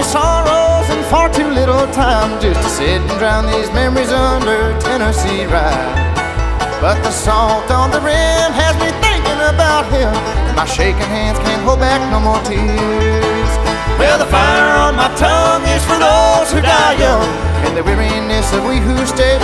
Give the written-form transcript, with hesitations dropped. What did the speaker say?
sorrows and far too little time just to sit and drown these memories under Tennessee rye. But the salt on the rim has me thinking about him, and my shaking hands can't hold back no more tears. Well, the fire on my tongue is for those who die young, and the weariness of we who stay